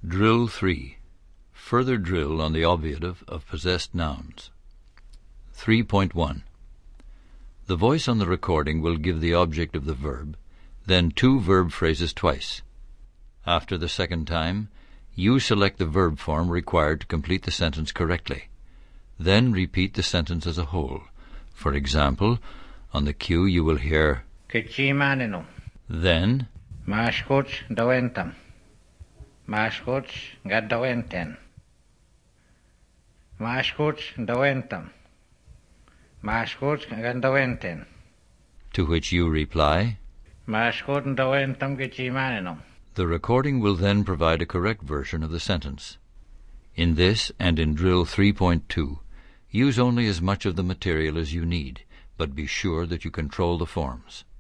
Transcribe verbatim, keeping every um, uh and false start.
Drill three. Further drill on the obviative of possessed nouns. three point one. The voice on the recording will give the object of the verb, then two verb phrases twice. After the second time, you select the verb form required to complete the sentence correctly. Then repeat the sentence as a whole. For example, on the cue you will hear Kichimanino. Then Mashkoch dawentam. Mashkoch gadawenten. Mashkoch dawentam. Mashkoch gadawenten. to which you reply. Mashkoch dawentam kichimanino. The recording will then provide a correct version of the sentence. In this and in drill three point two, use only as much of the material as you need, but be sure that you control the forms.